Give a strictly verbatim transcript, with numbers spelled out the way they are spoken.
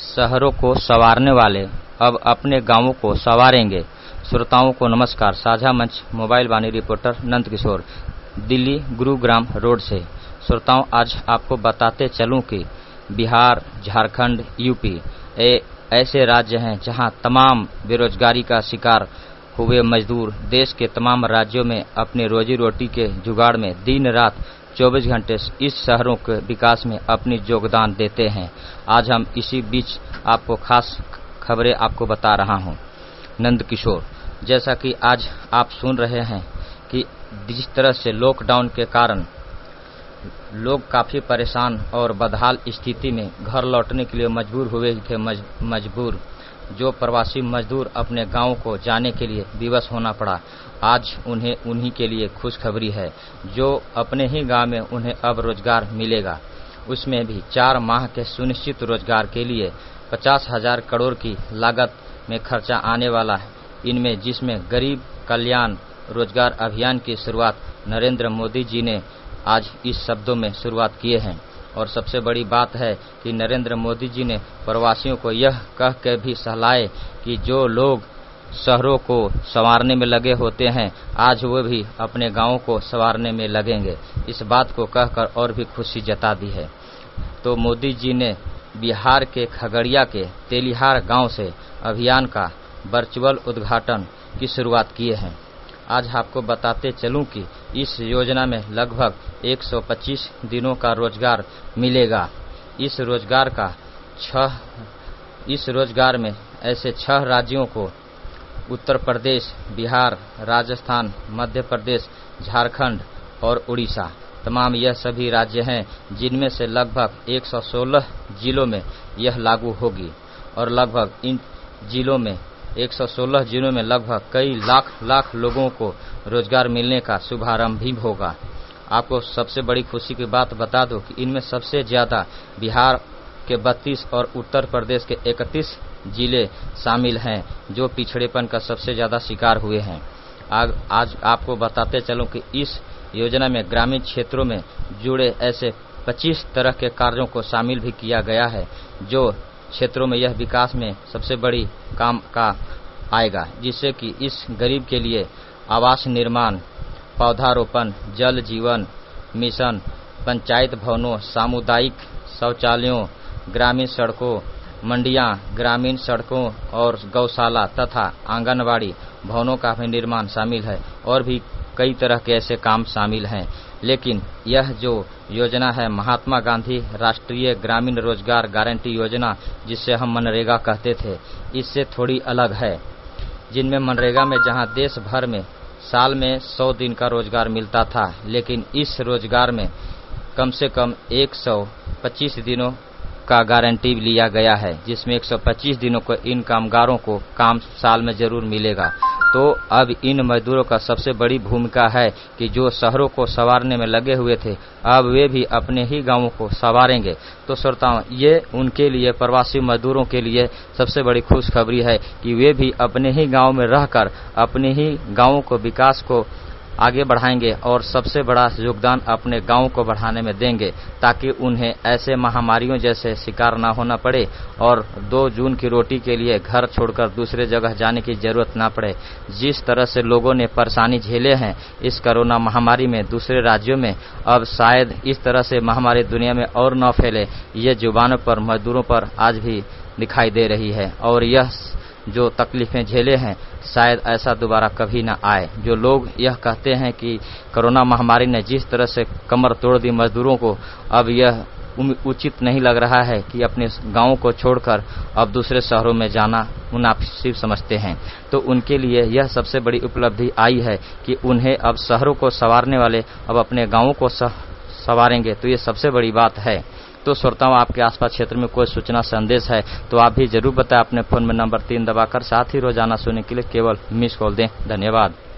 शहरों को संवारने वाले अब अपने गांवों को संवारेंगे। श्रोताओं को नमस्कार। साझा मंच mobile Vani reporter Nand Kishore, Delhi Gurugram road से। श्रोताओं, आज आपको बताते चलूं कि बिहार, झारखंड, यूपी ए ऐसे राज्य हैं जहां तमाम बेरोजगारी का शिकार हुए मजदूर देश के तमाम राज्यों में अपनी रोजी रोटी के जुगाड़ में दिन रात चौबीस घंटे इस शहरों के विकास में अपनी योगदान देते हैं। आज हम इसी बीच आपको खास खबरें आपको बता रहा हूं। नंद किशोर, जैसा कि आज आप सुन रहे हैं कि जिस तरह से लॉकडाउन के कारण लोग काफी परेशान और बदहाल स्थिति में घर लौटने के लिए मजबूर हुए थे मज, मजबूर जो प्रवासी मजदूर अपने गांव को जाने के लिए विवश होना पड़ा। आज उन्हें उन्हीं के लिए खुशखबरी है जो अपने ही गांव में उन्हें अब रोजगार मिलेगा, उसमें भी चार माह के सुनिश्चित रोजगार के लिए पचास हजार करोड़ की लागत में खर्चा आने वाला है। इनमें जिसमें गरीब कल्याण रोजगार अभियान की शुरुआत नरेंद्र मोदी जी ने आज इस शब्दों में शुरुआत किए हैं। और सबसे बड़ी बात है कि नरेंद्र मोदी जी ने प्रवासियों को यह कह के भी सहलाए कि जो लोग शहरों को संवारने में लगे होते हैं, आज वो भी अपने गांवों को संवारने में लगेंगे। इस बात को कहकर और भी खुशी जता दी है। तो मोदी जी ने बिहार के खगड़िया के तेलिहार गांव से अभियान का वर्चुअल उद्घाटन की शुरुआत किए हैं। आज आपको बताते चलूं कि इस योजना में लगभग एक सौ पच्चीस दिनों का रोजगार मिलेगा। इस रोजगार का छह इस रोजगार में ऐसे छह राज्यों को उत्तर प्रदेश, बिहार, राजस्थान, मध्य प्रदेश, झारखंड और उड़ीसा, तमाम यह सभी राज्य हैं जिनमें से लगभग एक सौ सोलह जिलों में यह लागू होगी। और लगभग इन जिलों में एक सौ सोलह जिलों में लगभग कई लाख लाख लोगों को रोजगार मिलने का शुभारंभ भी होगा। आपको सबसे बड़ी खुशी की बात बता दूं कि इनमें सबसे ज्यादा बिहार के बत्तीस और उत्तर प्रदेश के इकतीस जिले शामिल हैं जो पिछड़ेपन का सबसे ज्यादा शिकार हुए हैं। आज, आज आपको बताते चलूं कि इस योजना में ग्रामीण क्षेत्रों में जुड़े ऐसे पच्चीस तरह के कार्यों को शामिल भी किया गया है जो क्षेत्रों में यह विकास में सबसे बड़ी काम का आएगा, जिससे कि इस गरीब के लिए आवास निर्माण, पौधारोपण, जल जीवन मिशन, पंचायत भवनों, सामुदायिक शौचालयों, ग्रामीण सड़कों, मंडियां, ग्रामीण सड़कों और गौशाला तथा आंगनवाड़ी भवनों का भी निर्माण शामिल है। और भी कई तरह के ऐसे काम शामिल हैं। लेकिन यह जो योजना है महात्मा गांधी राष्ट्रीय ग्रामीण रोजगार गारंटी योजना, जिसे हम मनरेगा कहते थे, इससे थोड़ी अलग है। जिनमें मनरेगा में जहां देश भर में साल में सौ दिन का रोजगार मिलता था, लेकिन इस रोजगार में कम से कम एक सौ पच्चीस दिनों का गारंटी लिया गया है, जिसमें एक सौ पच्चीस दिनों को इन कामगारों को काम साल में जरूर मिलेगा। तो अब इन मजदूरों का सबसे बड़ी भूमिका है कि जो शहरों को संवारने में लगे हुए थे, अब वे भी अपने ही गांवों को संवारेंगे। तो श्रोताओं, ये उनके लिए, प्रवासी मजदूरों के लिए सबसे बड़ी खुशखबरी है कि वे भी अपने ही गांव में रहकर अपने ही गांवों को विकास को आगे बढ़ाएंगे और सबसे बड़ा योगदान अपने गांव को बढ़ाने में देंगे, ताकि उन्हें ऐसे महामारियों जैसे शिकार ना होना पड़े और दो जून की रोटी के लिए घर छोड़कर दूसरे जगह जाने की जरूरत ना पड़े। जिस तरह से लोगों ने परेशानी झेले हैं इस कोरोना महामारी में दूसरे राज्यों में, अब शायद इस तरह से महामारी दुनिया में और न फैले, ये जुबानों पर मजदूरों पर आज भी दिखाई दे रही है। और यह जो तकलीफें झेले हैं शायद ऐसा दोबारा कभी न आए। जो लोग यह कहते हैं कि कोरोना महामारी ने जिस तरह से कमर तोड़ दी मजदूरों को, अब यह उचित नहीं लग रहा है कि अपने गांवों को छोड़कर अब दूसरे शहरों में जाना मुनासिब समझते हैं। तो उनके लिए यह सबसे बड़ी उपलब्धि आई है कि उन्हें अब शहरों को संवारने वाले अब अपने गांवों को संवारेंगे। तो ये सबसे बड़ी बात है। तो श्रोताओं, आपके आसपास क्षेत्र में कोई सूचना संदेश है तो आप भी जरूर बताएं अपने फोन में नंबर तीन दबाकर। साथ ही रोजाना सुनने के लिए केवल मिस कॉल दें। धन्यवाद।